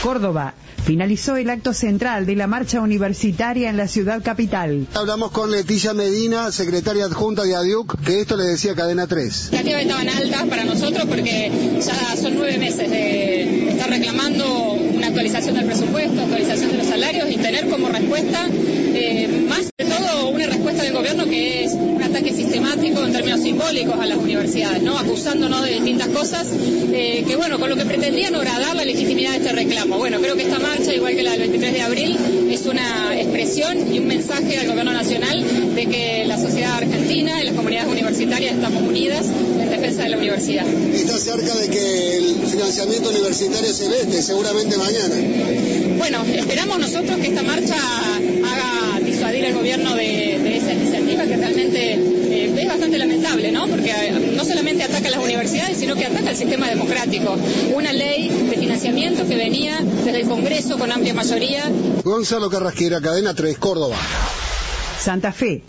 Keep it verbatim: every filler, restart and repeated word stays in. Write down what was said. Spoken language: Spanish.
Córdoba. Finalizó el acto central de la marcha universitaria en la ciudad capital. Hablamos con Leticia Medina, secretaria adjunta de ADIUC, que esto le decía Cadena tres. Las expectativas estaban altas para nosotros porque ya son nueve meses de estar reclamando una actualización del presupuesto, actualización de los salarios y tener como respuesta, eh, más de todo, una respuesta del gobierno que es un ataque sistemático en términos simbólicos a las universidades, ¿no? Acusándonos de distintas cosas, eh, que bueno, con lo que pretendían horadar la legitimidad de este reclamo. Bueno, creo que esta marcha, igual que la del veintitrés de abril, es una expresión y un mensaje al gobierno nacional de que la sociedad argentina y las comunidades universitarias estamos unidas en defensa de la universidad. Está cerca de que el financiamiento universitario se vende, seguramente mañana. Bueno, esperamos nosotros que esta marcha haga disuadir al gobierno de, de esa iniciativa que realmente eh, es bastante lamentable, ¿no? Porque eh, no solamente ataca a las universidades, sino que ataca al sistema democrático. Una ley de financiamiento que venía desde el Congreso con amplia mayoría. Gonzalo Carrasquera, Cadena tres, Córdoba. Santa Fe.